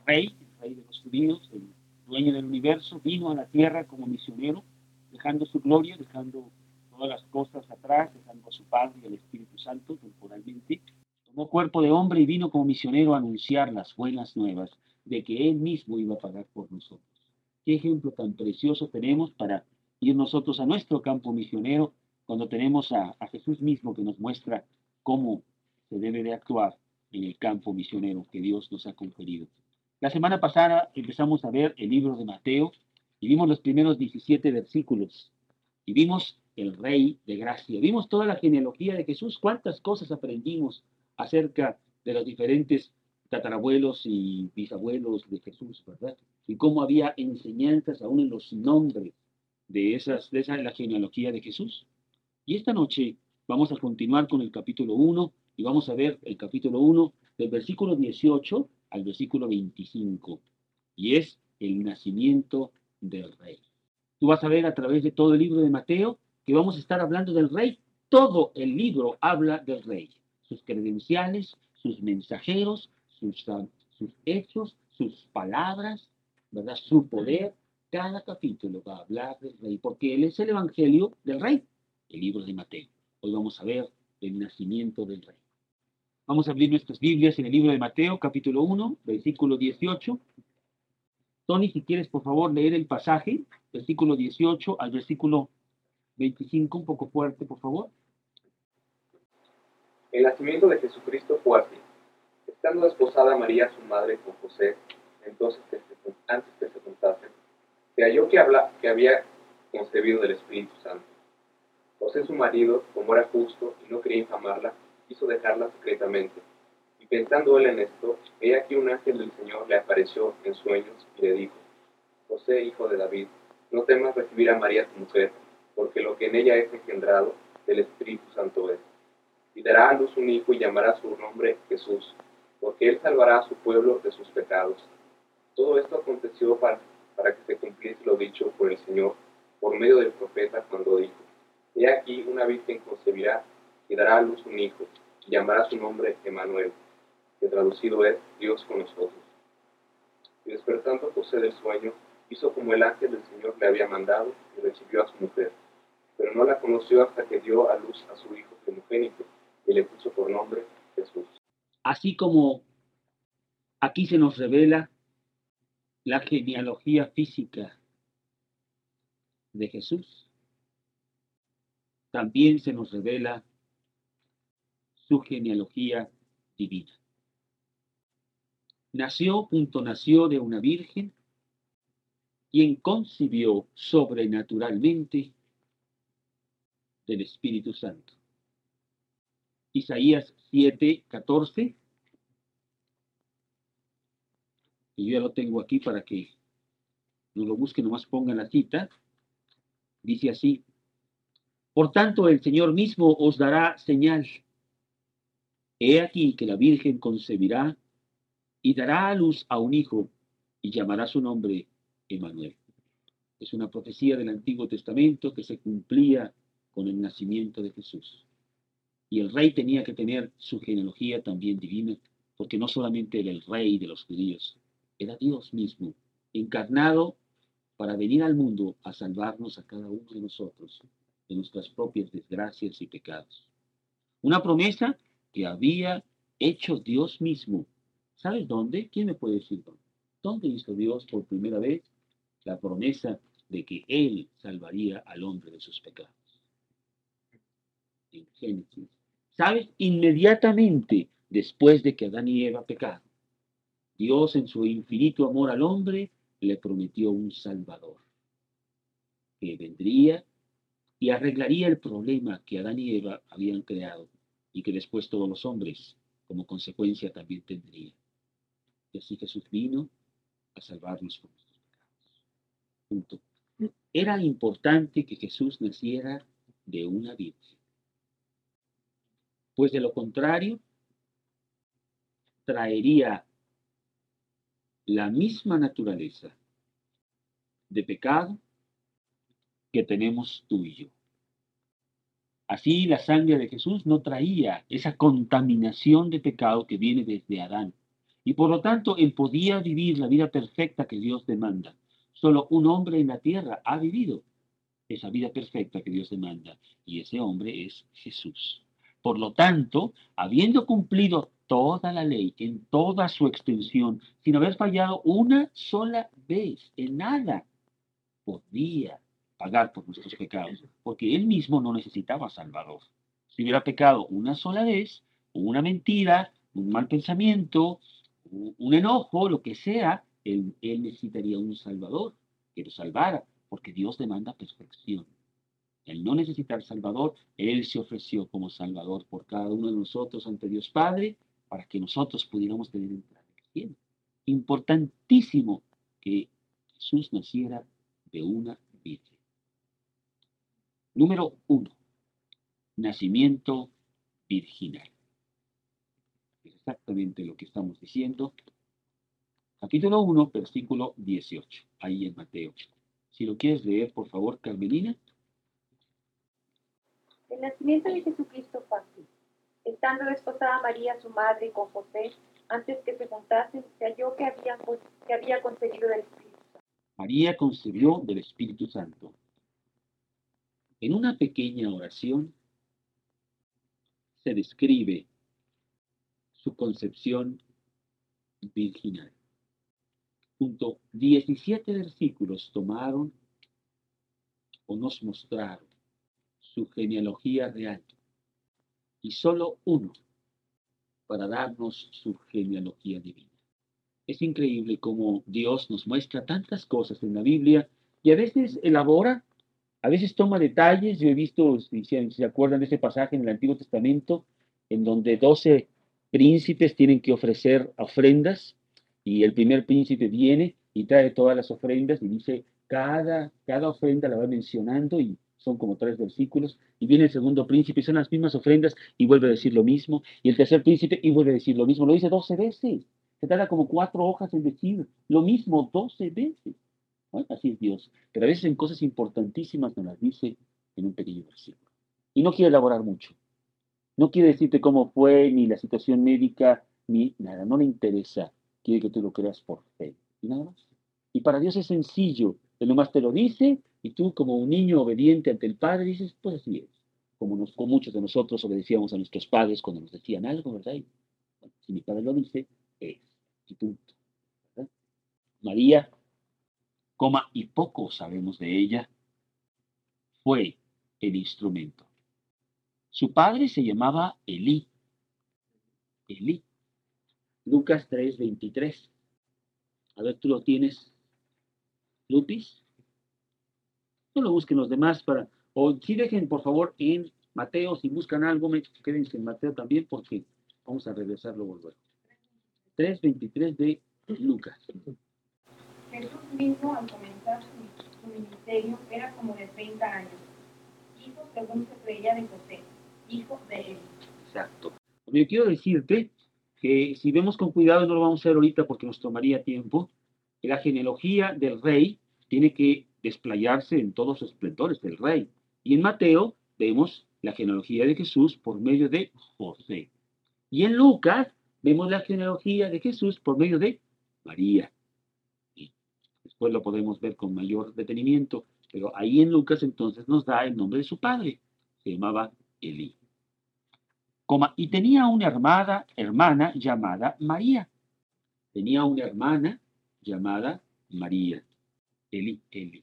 el rey de los judíos, el dueño del universo, vino a la tierra como misionero, dejando su gloria, dejando todas las cosas atrás, dejando a su Padre y al Espíritu Santo temporalmente. Tomó cuerpo de hombre y vino como misionero a anunciar las buenas nuevas de que Él mismo iba a pagar por nosotros. Qué ejemplo tan precioso tenemos para ir nosotros a nuestro campo misionero cuando tenemos a Jesús mismo que nos muestra cómo se debe de actuar en el campo misionero que Dios nos ha conferido. La semana pasada empezamos a ver el libro de Mateo y vimos los primeros 17 versículos y vimos el Rey de Gracia, vimos toda la genealogía de Jesús, cuántas cosas aprendimos acerca de los diferentes tatarabuelos y bisabuelos de Jesús, ¿verdad? Y cómo había enseñanzas aún en los nombres de esa la genealogía de Jesús. Y esta noche vamos a continuar con el capítulo 1 y vamos a ver el capítulo 1 del versículo 18 al versículo 25. Y es el nacimiento del rey. Tú vas a ver a través de todo el libro de Mateo que vamos a estar hablando del rey. Todo el libro habla del rey. Sus credenciales, sus mensajeros, sus hechos, sus palabras, ¿verdad? Su poder. Cada capítulo va a hablar del rey, porque él es el evangelio del rey, el libro de Mateo. Hoy vamos a ver el nacimiento del rey. Vamos a abrir nuestras Biblias en el libro de Mateo, capítulo 1, versículo 18. Tony, si quieres, por favor, leer el pasaje, versículo 18 al versículo 25, un poco fuerte, por favor. El nacimiento de Jesucristo fue así. Estando desposada María, su madre, con José, entonces antes que se juntasen, se halló que había concebido del Espíritu Santo. José, su marido, como era justo y no quería infamarla, quiso dejarla secretamente. Y pensando él en esto, he aquí un ángel del Señor le apareció en sueños y le dijo: José, hijo de David, no temas recibir a María tu mujer, porque lo que en ella es engendrado del Espíritu Santo es. Y dará a luz un hijo y llamará su nombre Jesús, porque él salvará a su pueblo de sus pecados. Todo esto aconteció para que se cumpliese lo dicho por el Señor por medio del profeta cuando dijo: He aquí una virgen concebirá y dará a luz un hijo, y llamará su nombre Emmanuel, que traducido es Dios con nosotros. Y despertando José del sueño, hizo como el ángel del Señor le había mandado y recibió a su mujer. Pero no la conoció hasta que dio a luz a su hijo primogénito, y le puso por nombre Jesús. Así como aquí se nos revela la genealogía física de Jesús, también se nos revela su genealogía divina. Nació de una virgen, quien concibió sobrenaturalmente del Espíritu Santo. Isaías 7:14, y yo ya lo tengo aquí para que no lo busquen, nomás pongan la cita, dice así: Por tanto, el Señor mismo os dará señal. He aquí que la Virgen concebirá y dará a luz a un hijo y llamará su nombre Emmanuel. Es una profecía del Antiguo Testamento que se cumplía con el nacimiento de Jesús. Y el rey tenía que tener su genealogía también divina, porque no solamente era el rey de los judíos, era Dios mismo, encarnado para venir al mundo a salvarnos a cada uno de nosotros de nuestras propias desgracias y pecados. Una promesa que había hecho Dios mismo. ¿Sabes dónde? ¿Quién me puede decir dónde? ¿Dónde hizo Dios por primera vez la promesa de que Él salvaría al hombre de sus pecados? En Génesis. ¿Sabes? Inmediatamente después de que Adán y Eva pecaron, Dios en su infinito amor al hombre le prometió un Salvador que vendría y arreglaría el problema que Adán y Eva habían creado y que después todos los hombres como consecuencia también tendrían. Y así Jesús vino a salvarnos por nuestros pecados. Punto. Era importante que Jesús naciera de una virgen, pues de lo contrario traería la misma naturaleza de pecado que tenemos tú y yo. Así la sangre de Jesús no traía esa contaminación de pecado que viene desde Adán Y por lo tanto, él podía vivir la vida perfecta que Dios demanda. Solo un hombre en la tierra ha vivido esa vida perfecta que Dios demanda, y ese hombre es Jesús. Por lo tanto, habiendo cumplido toda la ley en toda su extensión, sin haber fallado una sola vez en nada, podía pagar por nuestros pecados, porque él mismo no necesitaba Salvador. Si hubiera pecado una sola vez, una mentira, un mal pensamiento, un enojo, lo que sea, él necesitaría un Salvador que lo salvara, porque Dios demanda perfección. Al no necesitar Salvador, Él se ofreció como Salvador por cada uno de nosotros ante Dios Padre, para que nosotros pudiéramos tener entrada al cielo. Importantísimo que Jesús naciera de una virgen. Número 1. Nacimiento virginal. Es exactamente lo que estamos diciendo. Capítulo 1, versículo 18. Ahí en Mateo. Si lo quieres leer, por favor, Carmelina. El nacimiento de Jesucristo fue así. Estando desposada María, su madre, con José, antes que se juntasen, se halló que había concebido del Espíritu Santo. María concebió del Espíritu Santo. En una pequeña oración se describe su concepción virginal. Junto 17 versículos tomaron o nos mostraron su genealogía real y solo uno para darnos su genealogía divina. Es increíble cómo Dios nos muestra tantas cosas en la Biblia y a veces elabora, a veces toma detalles. Yo he visto, si se acuerdan de ese pasaje en el Antiguo Testamento, en donde 12 príncipes tienen que ofrecer ofrendas y el primer príncipe viene y trae todas las ofrendas y dice, cada ofrenda la va mencionando y son como 3 versículos, y viene el segundo príncipe y son las mismas ofrendas y vuelve a decir lo mismo, y el tercer príncipe y vuelve a decir lo mismo, lo dice 12 veces, se tarda como 4 hojas en decir lo mismo 12 veces. Bueno, así es Dios, pero a veces en cosas importantísimas nos las dice en un pequeño versículo. Y no quiere elaborar mucho, no quiere decirte cómo fue, ni la situación médica, ni nada, no le interesa, quiere que tú lo creas por fe, y nada más. Y para Dios es sencillo, Él nomás te lo dice, y tú como un niño obediente ante el Padre dices, pues así es. Como muchos de nosotros obedecíamos a nuestros padres cuando nos decían algo, ¿verdad? Y, bueno, si mi Padre lo dice, es, y punto, ¿verdad? María, y poco sabemos de ella, fue el instrumento. Su padre se llamaba Elí. Elí. Lucas 3:23. A ver, tú lo tienes, Lupis. No lo busquen los demás o si dejen por favor en Mateo, si buscan algo, quédense en Mateo también porque vamos a regresarlo luego. 3:23 de Lucas. Jesús mismo, al comenzar su ministerio, era como de 30 años, hijo, según se creía, de José, hijo de Eli. Exacto. Yo quiero decirte que si vemos con cuidado, no lo vamos a hacer ahorita porque nos tomaría tiempo, que la genealogía del rey tiene que desplayarse en todos los esplendores del rey. Y en Mateo vemos la genealogía de Jesús por medio de José. Y en Lucas vemos la genealogía de Jesús por medio de María. Y después lo podemos ver con mayor detenimiento, pero ahí en Lucas entonces nos da el nombre de su padre. Se llamaba Elí. Y tenía una hermana llamada María. Tenía una hermana llamada María. Eli.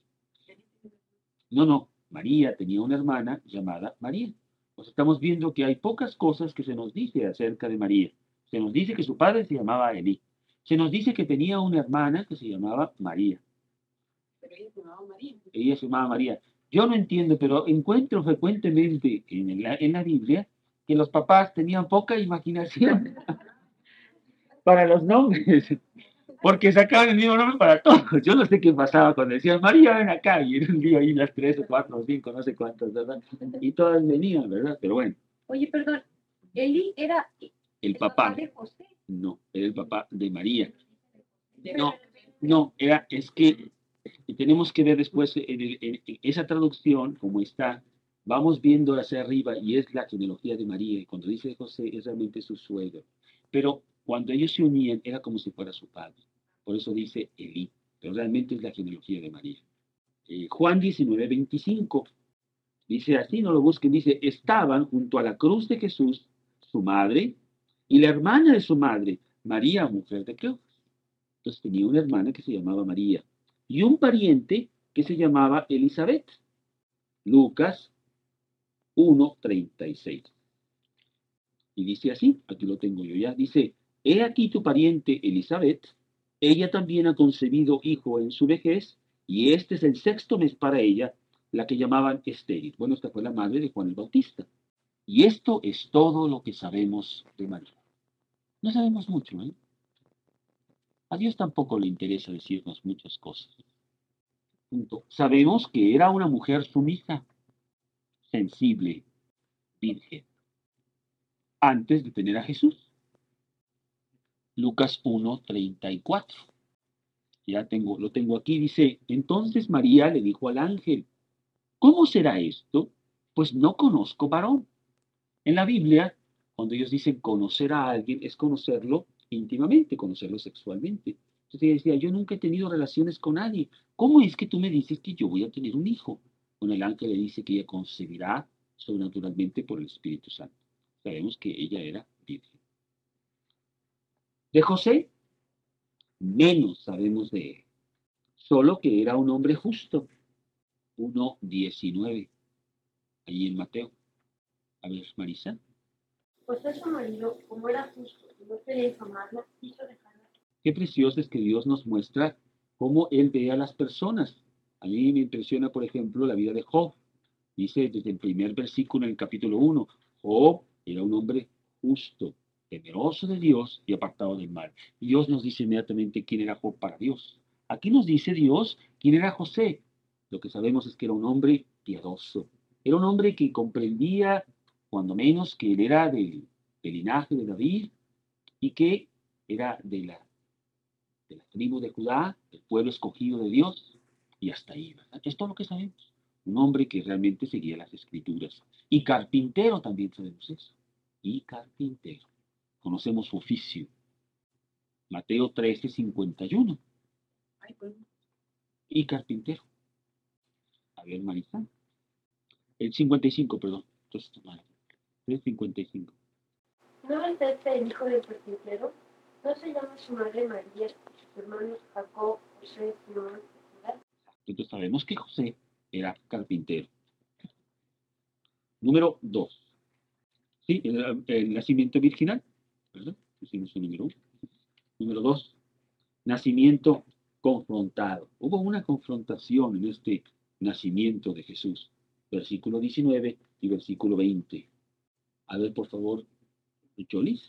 No, María tenía una hermana llamada María. Pues estamos viendo que hay pocas cosas que se nos dice acerca de María. Se nos dice que su padre se llamaba Eli. Se nos dice que tenía una hermana que se llamaba María. Pero ella se llamaba María. Ella se llamaba María. Yo no entiendo, pero encuentro frecuentemente en la Biblia que los papás tenían poca imaginación para los nombres, porque sacaban el mismo nombre para todos. Yo no sé qué pasaba cuando decían, María, ven acá, y era un día ahí las 3 o 4 o 5, no sé cuántas, ¿verdad? Y todas venían, ¿verdad? Pero bueno. Oye, perdón, Eli era el papá de José. No, era el papá de María. No, es que tenemos que ver después en esa traducción, como está, vamos viendo hacia arriba y es la genealogía de María, y cuando dice José es realmente su suegro. Pero Cuando ellos se unían, era como si fuera su padre. Por eso dice Elí, pero realmente es la genealogía de María. Juan 19:25 dice así, no lo busquen, dice, estaban junto a la cruz de Jesús, su madre, y la hermana de su madre, María, mujer de Cleofas. Entonces tenía una hermana que se llamaba María y un pariente que se llamaba Elizabeth. Lucas 1:36. Y dice así, aquí lo tengo yo ya, dice, he aquí tu pariente Elizabeth, ella también ha concebido hijo en su vejez, y este es el sexto mes para ella, la que llamaban estéril. Bueno, esta fue la madre de Juan el Bautista. Y esto es todo lo que sabemos de María. No sabemos mucho, ¿eh? A Dios tampoco le interesa decirnos muchas cosas. Punto. Sabemos que era una mujer sumisa, sensible, virgen, antes de tener a Jesús. Lucas 1:34. Lo tengo aquí, dice, entonces María le dijo al ángel, ¿cómo será esto? Pues no conozco varón. En la Biblia, cuando ellos dicen conocer a alguien, es conocerlo íntimamente, conocerlo sexualmente. Entonces ella decía, yo nunca he tenido relaciones con nadie. ¿Cómo es que tú me dices que yo voy a tener un hijo? Bueno, el ángel le dice que ella concebirá sobrenaturalmente por el Espíritu Santo. Sabemos que ella era virgen. De José, menos sabemos de él. Solo que era un hombre justo. 1:19, ahí en Mateo. A ver, Marisa. José su marido, como era justo y no quería infamarla, quiso dejarla. Qué precioso es que Dios nos muestra cómo Él ve a las personas. A mí me impresiona, por ejemplo, la vida de Job. Dice desde el primer versículo en el capítulo 1, Job era un hombre justo, temeroso de Dios y apartado del mal. Y Dios nos dice inmediatamente quién era Job para Dios. Aquí nos dice Dios quién era José. Lo que sabemos es que era un hombre piadoso. Era un hombre que comprendía, cuando menos, que él era del linaje de David y que era de la tribu de Judá, el pueblo escogido de Dios, y hasta ahí, ¿verdad? Es todo lo que sabemos. Un hombre que realmente seguía las escrituras. Y carpintero también sabemos eso. Y carpintero. Conocemos su oficio. Mateo 13:51. Ay, pues, Y carpintero. A ver, Marisa. El 55, perdón. Entonces, mal. El 55. ¿no es este el hijo del carpintero? ¿No se llama su madre María y sus hermanos Jacob, José, Simón y Judá? Entonces sabemos que José era carpintero. Número 2. Sí, el nacimiento virginal, ¿verdad? Hicimos el número 1. Número 2, nacimiento confrontado. Hubo una confrontación en este nacimiento de Jesús. Versículo 19 y versículo 20. A ver, por favor, Cholis.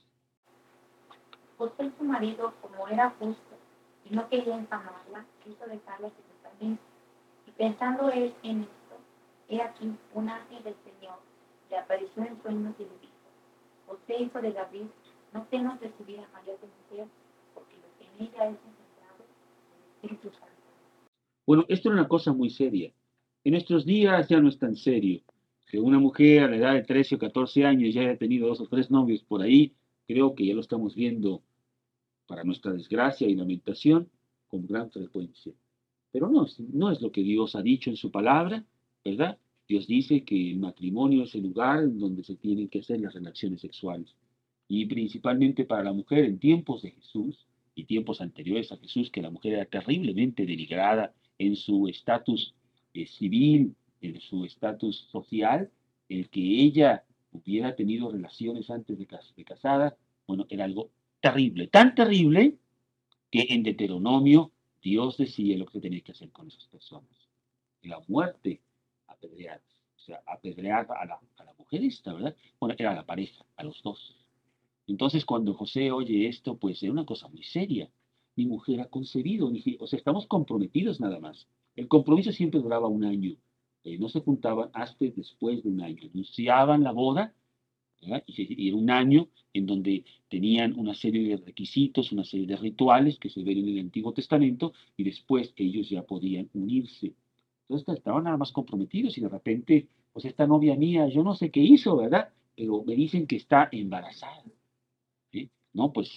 José su marido, como era justo y no quería infamarla, quiso dejarla secretamente. Y pensando él en esto, he aquí un ángel del Señor le apareció en sueños y le dijo, José, hijo de David, no temas recibir a María tu mujer, porque lo que en ella es engendrado del Espíritu Santo. Bueno, esto era una cosa muy seria. En nuestros días ya no es tan serio. Que una mujer a la edad de 13 o 14 años ya haya tenido 2 o 3 novios por ahí, creo que ya lo estamos viendo, para nuestra desgracia y lamentación, con gran frecuencia. Pero no es lo que Dios ha dicho en su palabra, ¿verdad? Dios dice que el matrimonio es el lugar en donde se tienen que hacer las relaciones sexuales. Y principalmente para la mujer en tiempos de Jesús y tiempos anteriores a Jesús, que la mujer era terriblemente denigrada en su estatus civil, en su estatus social, el que ella hubiera tenido relaciones antes de casada, bueno, era algo terrible, tan terrible que en Deuteronomio Dios decía lo que se tenía que hacer con esas personas. La muerte, apedrear, o sea, apedrear a la mujer esta, ¿verdad? Bueno, era la pareja, a los dos. Entonces, cuando José oye esto, pues era una cosa muy seria. Mi mujer ha concebido, o sea, estamos comprometidos nada más. El compromiso siempre duraba un año. No se juntaban hasta después de un año. Anunciaban la boda, ¿verdad? Y era un año en donde tenían una serie de requisitos, una serie de rituales que se ven en el Antiguo Testamento, y después ellos ya podían unirse. Entonces estaban nada más comprometidos y de repente, pues esta novia mía, yo no sé qué hizo, ¿verdad? Pero me dicen que está embarazada. ¿Sí? No, pues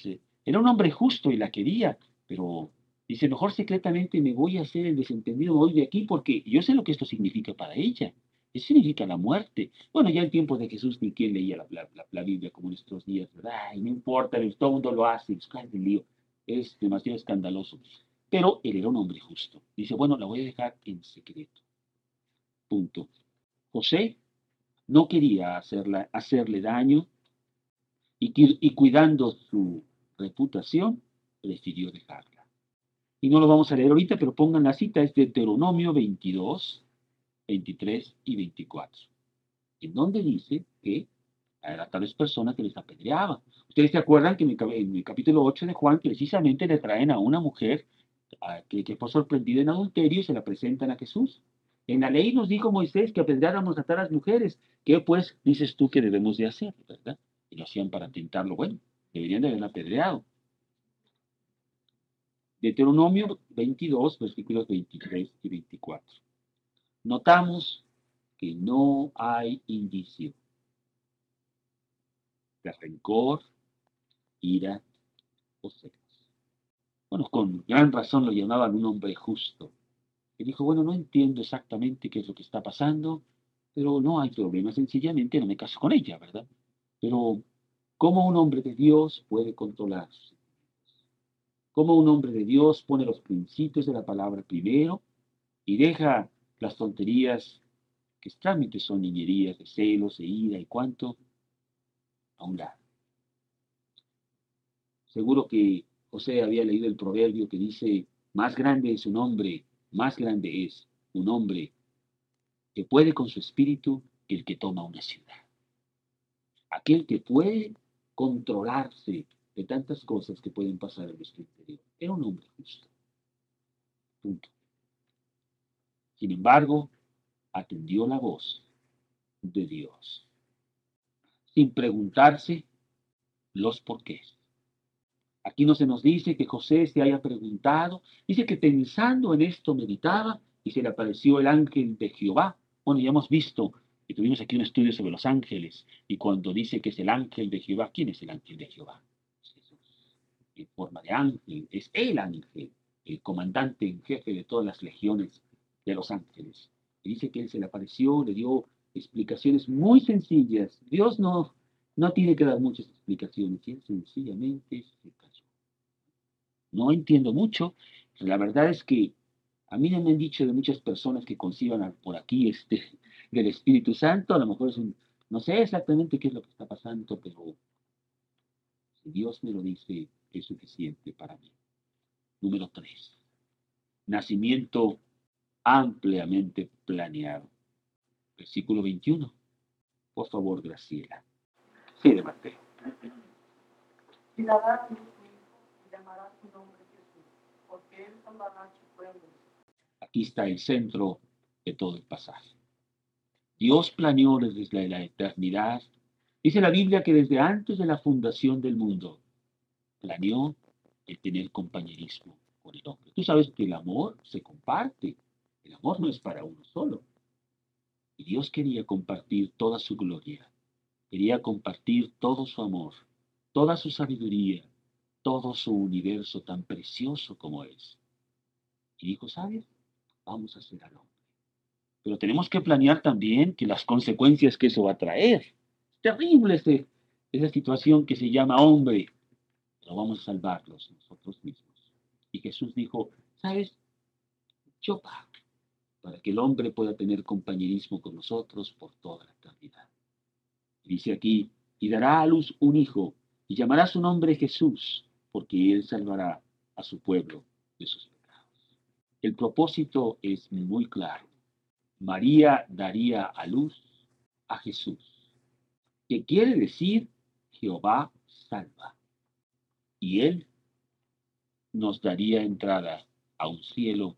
Era un hombre justo y la quería, pero dice, mejor secretamente me voy a hacer el desentendido, me voy de aquí porque yo sé lo que esto significa para ella. Eso significa la muerte. Bueno, ya en tiempos de Jesús ni quien leía la Biblia como en estos días, ¿verdad? Ay, no importa, todo el mundo lo hace, es el lío. Es demasiado escandaloso. Pero él era un hombre justo. Dice, bueno, la voy a dejar en secreto. Punto. José no quería hacerle daño y cuidando su reputación, prefirió dejarla. Y no lo vamos a leer ahorita, pero pongan la cita, es de Deuteronomio 22, 23 y 24, en donde dice que a tales personas que les apedreaban. Ustedes se acuerdan que en el capítulo 8 de Juan precisamente le traen a una mujer que fue sorprendida en adulterio y se la presentan a Jesús. En la ley nos dijo Moisés que apedreáramos a todas las mujeres. ¿Qué pues dices tú que debemos de hacer, verdad? Y lo hacían para tentarlo. Bueno, deberían de haberla apedreado. Deuteronomio 22, versículos 23 y 24. Notamos que no hay indicio de rencor, ira o celos. Bueno, con gran razón lo llamaban un hombre justo. Y dijo, bueno, no entiendo exactamente qué es lo que está pasando, pero no hay problema, sencillamente no me caso con ella, ¿verdad? Pero, ¿cómo un hombre de Dios puede controlarse? ¿Cómo un hombre de Dios pone los principios de la palabra primero y deja las tonterías que trámites son niñerías de celos, de ira y cuánto a un lado? Seguro que José había leído el proverbio que dice, más grande es un hombre, más grande es un hombre que puede con su espíritu que el que toma una ciudad. Aquel que puede controlarse de tantas cosas que pueden pasar en nuestro interior. Era un hombre justo. Punto. Sin embargo, atendió la voz de Dios, sin preguntarse los porqués. Aquí no se nos dice que José se haya preguntado, dice que pensando en esto meditaba y se le apareció el ángel de Jehová. Bueno, ya hemos visto que tuvimos aquí un estudio sobre los ángeles y cuando dice que es el ángel de Jehová, ¿quién es el ángel de Jehová? Es Jesús. En forma de ángel, es el ángel, el comandante en jefe de todas las legiones de los ángeles. Y dice que él se le apareció, le dio explicaciones muy sencillas. Dios no tiene que dar muchas explicaciones, y él sencillamente se cayó. No entiendo mucho, pero la verdad es que a mí no me han dicho de muchas personas que conciban por aquí del Espíritu Santo, a lo mejor no sé exactamente qué es lo que está pasando, pero si Dios me lo dice, es suficiente para mí. Número 3. Nacimiento ampliamente planeado. Versículo 21. Por favor, Graciela. Sí, de Mateo. Y dará a luz un hijo y llamará su nombre Jesús, porque él salvará a su pueblo. Aquí está el centro de todo el pasaje. Dios planeó desde la eternidad. Dice la Biblia que desde antes de la fundación del mundo planeó el tener compañerismo con el hombre. Tú sabes que el amor se comparte. El amor no es para uno solo. Y Dios quería compartir toda su gloria. Quería compartir todo su amor, toda su sabiduría, todo su universo tan precioso como es. Y dijo, ¿sabes? Vamos a hacer al hombre. Pero tenemos que planear también que las consecuencias que eso va a traer. Es terrible esa situación que se llama hombre, pero vamos a salvarlos nosotros mismos. Y Jesús dijo, ¿sabes? Yo pago para que el hombre pueda tener compañerismo con nosotros por toda la eternidad. Y dice aquí, y dará a luz un hijo, y llamará su nombre Jesús, porque él salvará a su pueblo de sus pecados. El propósito es muy claro. María daría a luz a Jesús, que quiere decir Jehová salva. Y él nos daría entrada a un cielo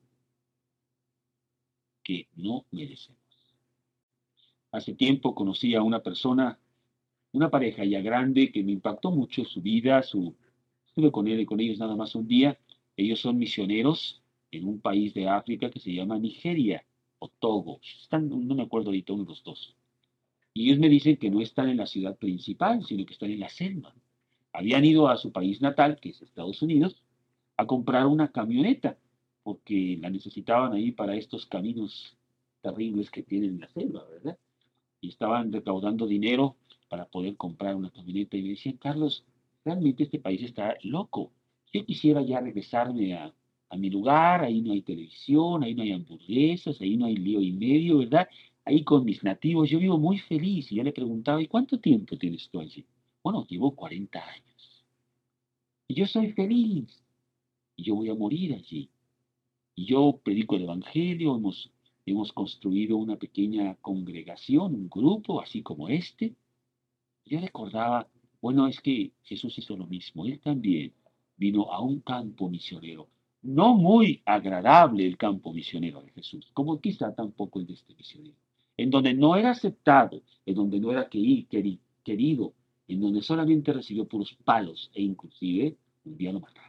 que no merecemos. Hace tiempo conocí a una persona, una pareja ya grande que me impactó mucho su vida, estuve con él y con ellos nada más un día. Ellos son misioneros en un país de África que se llama Nigeria o Togo. No me acuerdo ahorita uno de los dos. Y ellos me dicen que no están en la ciudad principal, sino que están en la selva. Habían ido a su país natal, que es Estados Unidos, a comprar una camioneta, porque la necesitaban ahí para estos caminos terribles que tienen en la selva, ¿verdad? Y estaban recaudando dinero para poder comprar una camioneta. Y me decían, Carlos, realmente este país está loco. Yo quisiera ya regresarme a mi lugar, ahí no hay televisión, ahí no hay hamburguesas, ahí no hay lío y medio, ¿verdad? Ahí con mis nativos, yo vivo muy feliz. Y yo le preguntaba, ¿y cuánto tiempo tienes tú allí? Bueno, llevo 40 años. Y yo soy feliz. Y yo voy a morir allí. Y yo predico el Evangelio, hemos construido una pequeña congregación, un grupo, así como este. Yo recordaba, bueno, es que Jesús hizo lo mismo. Él también vino a un campo misionero. No muy agradable el campo misionero de Jesús, como quizá tampoco el de este misionero. En donde no era aceptado, en donde no era querido, en donde solamente recibió puros palos e inclusive un día lo mataron.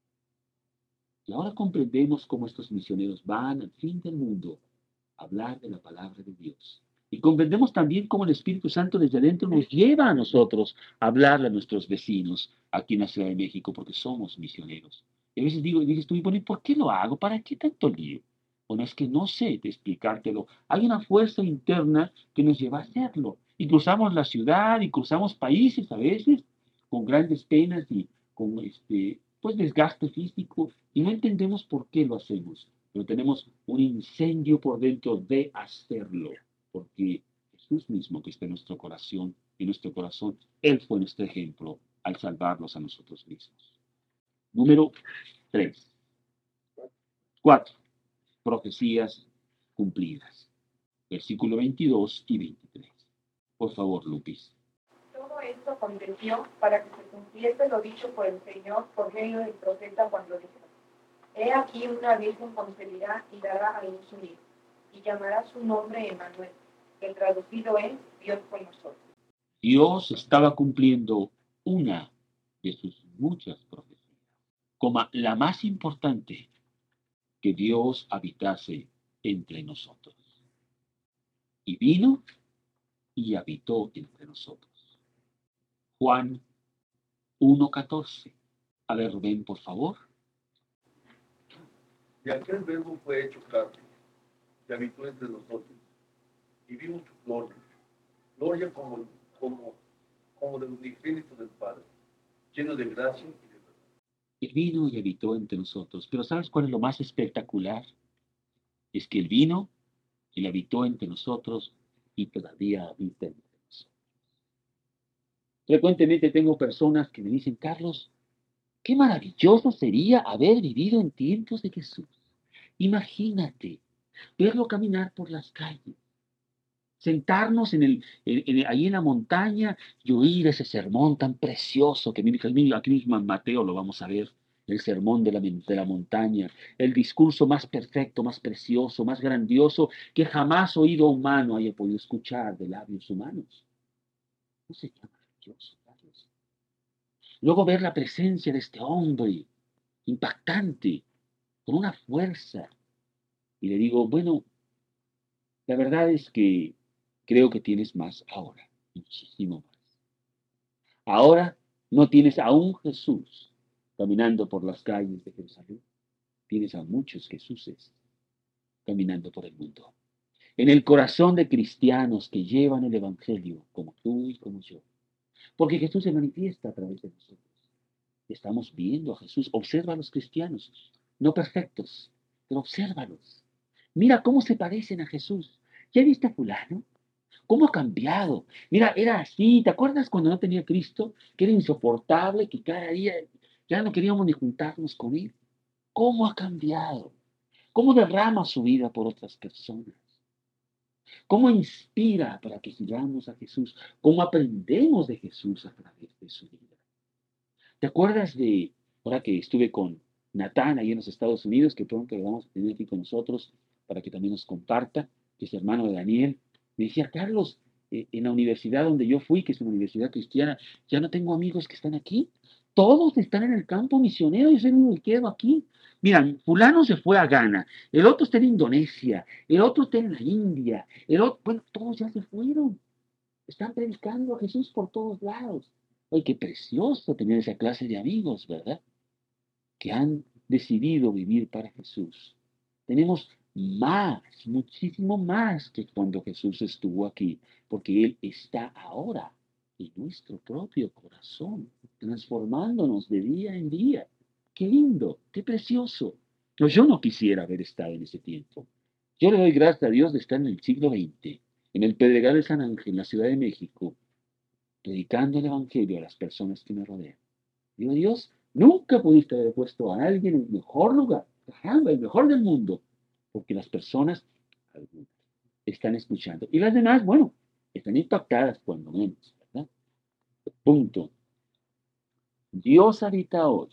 Y ahora comprendemos cómo estos misioneros van al fin del mundo a hablar de la palabra de Dios. Y comprendemos también cómo el Espíritu Santo desde adentro nos lleva a nosotros a hablarle a nuestros vecinos aquí en la Ciudad de México, porque somos misioneros. Y a veces dices tú, bueno, ¿y por qué lo hago? ¿Para qué tanto lío? Bueno, es que no sé de explicártelo. Hay una fuerza interna que nos lleva a hacerlo. Y cruzamos la ciudad y cruzamos países a veces con grandes penas y con pues desgaste físico y no entendemos por qué lo hacemos, pero tenemos un incendio por dentro de hacerlo, porque Jesús mismo que está en nuestro corazón, Él fue nuestro ejemplo al salvarnos a nosotros mismos. Número 3. 4. Profecías cumplidas. Versículo 22 y 23. Por favor, Lupis. Todo esto aconteció para que se cumpliese lo dicho por el Señor por medio del profeta cuando dijo: He aquí una virgen concebirá y dará a luz un hijo, y llamará su nombre Emmanuel, que traducido es Dios con nosotros. Dios estaba cumpliendo una de sus muchas profecías, como la más importante, que Dios habitase entre nosotros. Y vino y habitó entre nosotros. Juan 1:14. A ver, Rubén, por favor. Y aquel verbo fue hecho carne, y habitó entre nosotros, y vimos su gloria como del unigénito del Padre, lleno de gracia y de verdad. Él vino y habitó entre nosotros. Pero ¿sabes cuál es lo más espectacular? Es que Él vino, Él habitó entre nosotros y todavía habita entre nosotros. Frecuentemente tengo personas que me dicen, Carlos, qué maravilloso sería haber vivido en tiempos de Jesús. Imagínate verlo caminar por las calles, sentarnos ahí en la montaña y oír ese sermón tan precioso que aquí mismo en Mateo lo vamos a ver, el sermón de la montaña, el discurso más perfecto, más precioso, más grandioso que jamás oído humano haya podido escuchar de labios humanos. ¿No sería maravilloso, Carlos? Luego ver la presencia de este hombre impactante, con una fuerza. Y le digo, bueno, la verdad es que creo que tienes más ahora, muchísimo más. Ahora no tienes a un Jesús caminando por las calles de Jerusalén, tienes a muchos Jesuses caminando por el mundo. En el corazón de cristianos que llevan el Evangelio, como tú y como yo. Porque Jesús se manifiesta a través de nosotros. Estamos viendo a Jesús. Observa a los cristianos, no perfectos, pero obsérvalos. Mira cómo se parecen a Jesús. ¿Ya viste a fulano? ¿Cómo ha cambiado? Mira, era así. ¿Te acuerdas cuando no tenía Cristo? Que era insoportable, que cada día ya no queríamos ni juntarnos con Él. ¿Cómo ha cambiado? ¿Cómo derrama su vida por otras personas? ¿Cómo inspira para que sigamos a Jesús? ¿Cómo aprendemos de Jesús a través de su vida? ¿Te acuerdas de, ahora que estuve con Natán ahí en los Estados Unidos, que pronto lo vamos a tener aquí con nosotros para que también nos comparta, que es hermano de Daniel? Me decía, Carlos, en la universidad donde yo fui, que es una universidad cristiana, ya no tengo amigos que están aquí. Todos están en el campo misionero, yo soy el único que quedo aquí. Mira, fulano se fue a Ghana, el otro está en Indonesia, el otro está en la India, el otro, bueno, todos ya se fueron. Están predicando a Jesús por todos lados. Oye, qué precioso tener esa clase de amigos, ¿verdad? Que han decidido vivir para Jesús. Tenemos más, muchísimo más que cuando Jesús estuvo aquí, porque Él está ahora en nuestro propio corazón, transformándonos de día en día. Qué lindo, qué precioso. Pero yo no quisiera haber estado en ese tiempo. Yo le doy gracias a Dios de estar en el siglo XX, en el Pedregal de San Ángel, en la Ciudad de México, predicando el Evangelio a las personas que me rodean. Digo, Dios, nunca pudiste haber puesto a alguien en el mejor lugar, caramba, el mejor del mundo, porque las personas, algunas, están escuchando. Y las demás, bueno, están impactadas cuando menos, ¿verdad? Punto. Dios habita hoy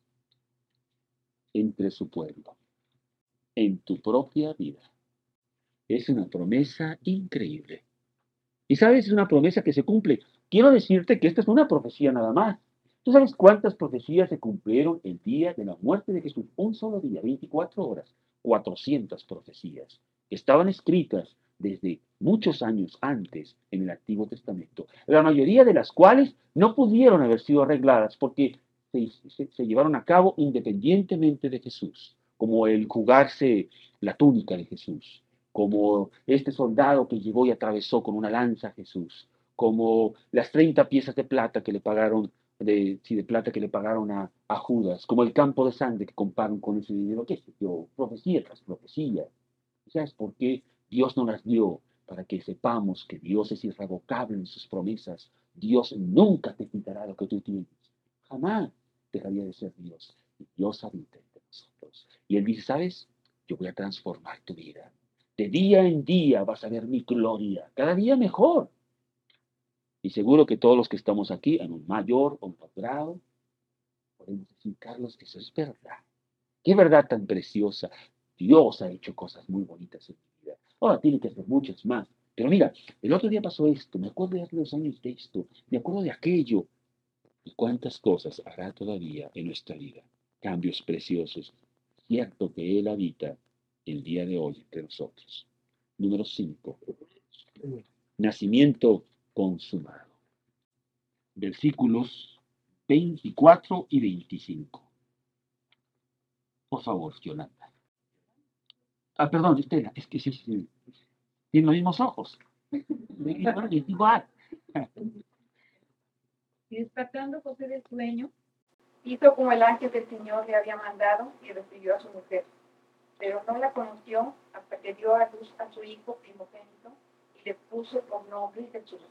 entre su pueblo, en tu propia vida. Es una promesa increíble. Y sabes, es una promesa que se cumple. Quiero decirte que esta es una profecía nada más. ¿Tú sabes cuántas profecías se cumplieron el día de la muerte de Jesús? Un solo día, 24 horas, 400 profecías que estaban escritas desde muchos años antes en el Antiguo Testamento, la mayoría de las cuales no pudieron haber sido arregladas porque se llevaron a cabo independientemente de Jesús, como el jugarse la túnica de Jesús, como este soldado que llegó y atravesó con una lanza a Jesús, como las 30 piezas de plata que le pagaron, de plata que le pagaron a Judas, como el campo de sangre que comparan con ese dinero, qué sé yo, profecía tras profecía. ¿Sabes por qué Dios no las dio? Para que sepamos que Dios es irrevocable en sus promesas. Dios nunca te quitará lo que tú tienes. Jamás dejaría de ser Dios. Y Dios habita entre nosotros. Y Él dice, ¿sabes? Yo voy a transformar tu vida. De día en día vas a ver mi gloria, cada día mejor. Y seguro que todos los que estamos aquí, en un mayor o menor grado, podemos decir, Carlos, que eso es verdad. Qué verdad tan preciosa. Dios ha hecho cosas muy bonitas en mi vida. Ahora tiene que hacer muchas más. Pero mira, el otro día pasó esto, me acuerdo de hace 2 años de esto, me acuerdo de aquello. ¿Y cuántas cosas hará todavía en nuestra vida? Cambios preciosos. Cierto que Él habita el día de hoy entre nosotros. Número 5. Nacimiento consumado. Versículos 24 y 25. Por favor, Yolanda. Ah, perdón, Estela, es que sí, sí, tienen los mismos ojos. Es igual. Y despertando José del sueño, hizo como el ángel del Señor le había mandado y recibió a su mujer. Pero no la conoció hasta que dio a luz a su hijo primogénito y le puso por nombre Jesús.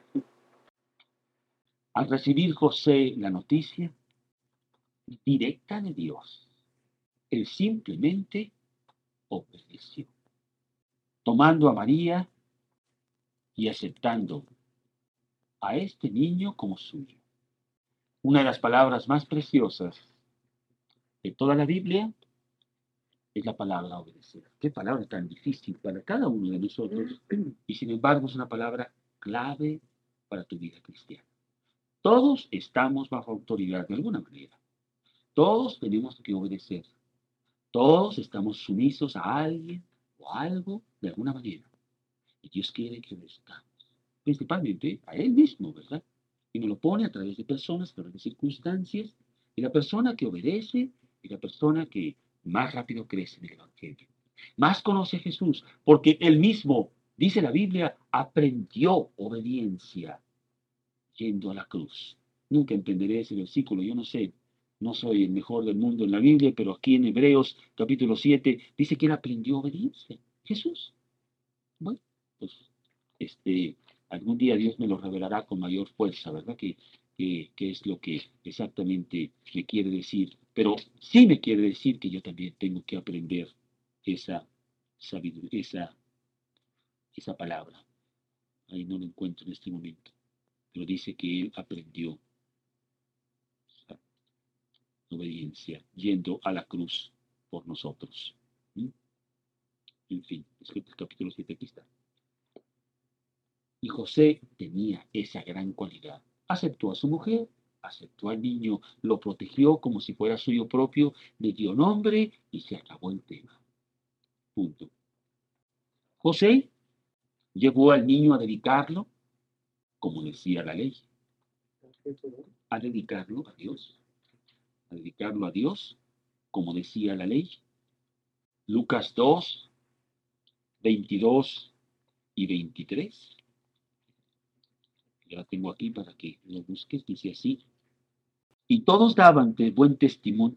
Al recibir José la noticia directa de Dios, él simplemente obedeció, tomando a María y aceptando a este niño como suyo. Una de las palabras más preciosas de toda la Biblia es la palabra obedecer. Qué palabra tan difícil para cada uno de nosotros y sin embargo es una palabra clave para tu vida cristiana. Todos estamos bajo autoridad de alguna manera. Todos tenemos que obedecer. Todos estamos sumisos a alguien o a algo de alguna manera. Y Dios quiere que obedezcamos. Principalmente a Él mismo, ¿verdad? Y nos lo pone a través de personas, a través de circunstancias. Y la persona que obedece es la persona que más rápido crece en el Evangelio. Más conoce a Jesús, porque Él mismo, dice la Biblia, aprendió obediencia yendo a la cruz. Nunca entenderé ese versículo, yo no sé, no soy el mejor del mundo en la Biblia, pero aquí en Hebreos capítulo 7 dice que él aprendió obediencia. Jesús. Bueno, pues algún día Dios me lo revelará con mayor fuerza, ¿verdad? Que es lo que exactamente me quiere decir. Pero sí me quiere decir que yo también tengo que aprender esa sabiduría, esa palabra. Ahí no lo encuentro en este momento. Pero dice que él aprendió obediencia, yendo a la cruz por nosotros. ¿Mm? En fin, el capítulo 7 aquí está. Y José tenía esa gran cualidad. Aceptó a su mujer, aceptó al niño, lo protegió como si fuera suyo propio, le dio nombre y se acabó el tema. Punto. José llevó al niño a dedicarlo, como decía la ley. a dedicarlo a Dios, como decía la ley. Lucas 2, 22 y 23. Ya la tengo aquí para que lo busques, dice así. Y todos daban buen testimonio.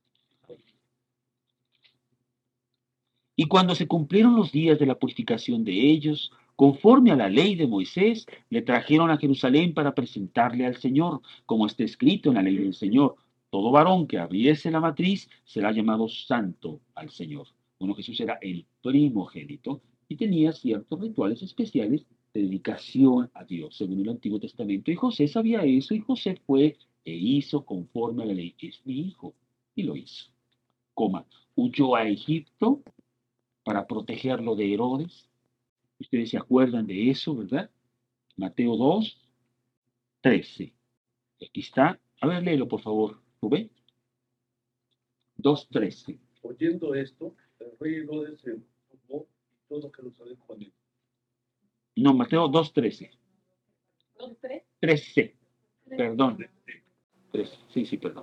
Y cuando se cumplieron los días de la purificación de ellos, conforme a la ley de Moisés, le trajeron a Jerusalén para presentarle al Señor, como está escrito en la ley del Señor. Todo varón que abriese la matriz será llamado santo al Señor. Bueno, Jesús era el primogénito y tenía ciertos rituales especiales de dedicación a Dios, según el Antiguo Testamento. Y José sabía eso, y José fue e hizo conforme a la ley. Es mi hijo, y lo hizo. Huyó a Egipto para protegerlo de Herodes. Ustedes se acuerdan de eso, ¿verdad? Mateo 2, 13. Aquí está. A ver, léelo, por favor. Rubén. 2, 13. Oyendo esto, el rey Herodes se turbó y todo Jerusalén con él. No, Mateo 2, 13. ¿Dos, tres? 13. Perdón. 13. Sí, perdón.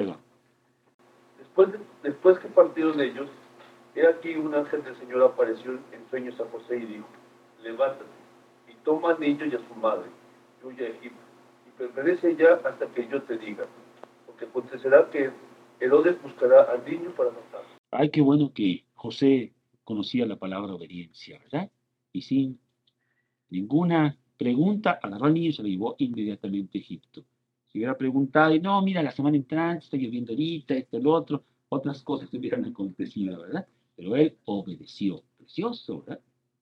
Después que partieron ellos, he aquí un ángel del Señor apareció en sueños a José y dijo: levántate y toma al niño y a su madre, y huye a Egipto, y permanece allá hasta que yo te diga, porque acontecerá que Herodes buscará al niño para matarlo. Ay, qué bueno que José conocía la palabra obediencia, ¿verdad? Y sin ninguna pregunta, agarró al niño y se lo llevó inmediatamente a Egipto. Si hubiera preguntado, y no, mira, la semana entrante está lloviendo ahorita, esto, lo otro, otras cosas hubieran acontecido, ¿verdad? Pero él obedeció. Precioso, ¿verdad?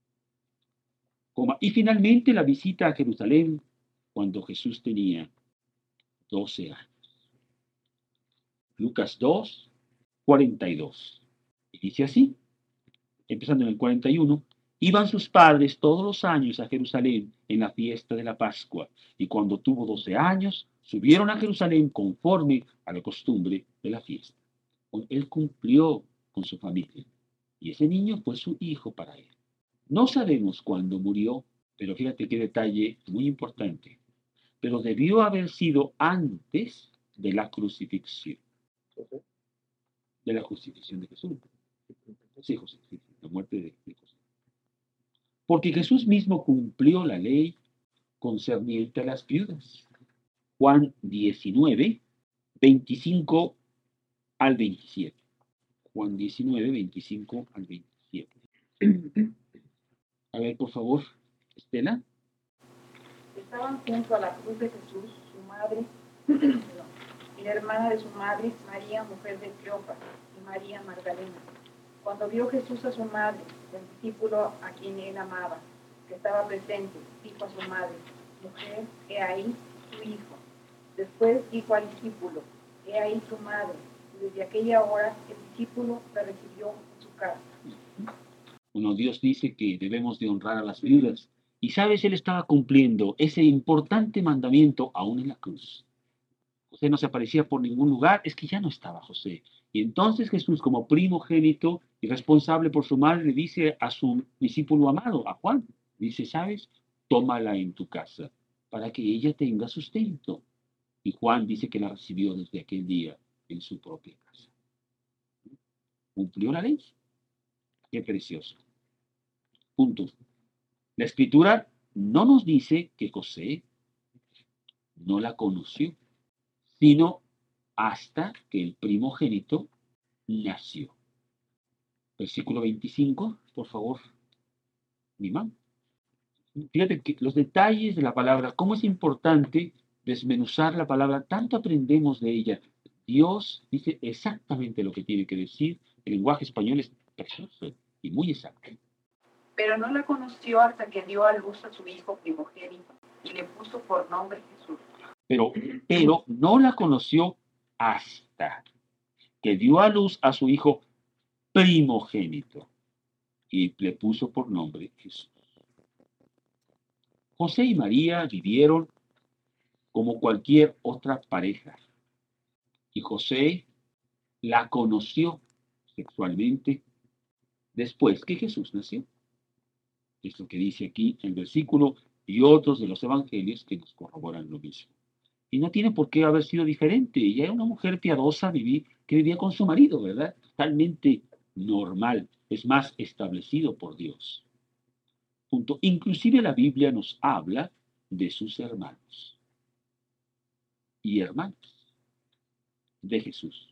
Y finalmente la visita a Jerusalén cuando Jesús tenía 12 años. Lucas 2, 42. Y dice así, empezando en el 41, iban sus padres todos los años a Jerusalén en la fiesta de la Pascua, y cuando tuvo 12 años, subieron a Jerusalén conforme a la costumbre de la fiesta. Él cumplió con su familia, y ese niño fue su hijo para él. No sabemos cuándo murió, pero fíjate qué detalle muy importante. Pero debió haber sido antes de la crucifixión. De la crucifixión de Jesús. Sí, José, sí, la muerte de José. Porque Jesús mismo cumplió la ley concerniente a las viudas. Juan 19, 25 al 27. Juan 19, 25 al 27. A ver, por favor, Estela. Estaban junto a la cruz de Jesús, su madre, y la hermana de su madre, María, mujer de Cleofas, y María Magdalena. Cuando vio Jesús a su madre, el discípulo a quien él amaba, que estaba presente, dijo a su madre: mujer, he ahí tu hijo. Después dijo al discípulo: he ahí tu madre. Y desde aquella hora el discípulo la recibió en su casa. Bueno, Dios dice que debemos de honrar a las viudas. Y sabes, él estaba cumpliendo ese importante mandamiento aún en la cruz. José no se aparecía por ningún lugar, es que ya no estaba José. Y entonces Jesús, como primogénito y responsable por su madre, le dice a su discípulo amado, a Juan, dice, ¿sabes? Tómala en tu casa para que ella tenga sustento. Y Juan dice que la recibió desde aquel día en su propia casa. Cumplió la ley. Qué precioso. Punto. La escritura no nos dice que José no la conoció, sino hasta que el primogénito nació. Versículo 25, por favor, mi mamá. Fíjate que los detalles de la palabra, cómo es importante desmenuzar la palabra, tanto aprendemos de ella. Dios dice exactamente lo que tiene que decir. El lenguaje español es precioso y muy exacto. Pero no la conoció hasta que dio a luz a su hijo primogénito y le puso por nombre Jesús. Pero no la conoció hasta que dio a luz a su hijo primogénito y le puso por nombre Jesús. José y María vivieron como cualquier otra pareja y José la conoció sexualmente después que Jesús nació. Es lo que dice aquí el versículo y otros de los evangelios que nos corroboran lo mismo. Y no tiene por qué haber sido diferente. Ella era una mujer piadosa que vivía con su marido, ¿verdad? Totalmente normal. Es más, establecido por Dios. Punto. Inclusive la Biblia nos habla de sus hermanos y hermanas de Jesús.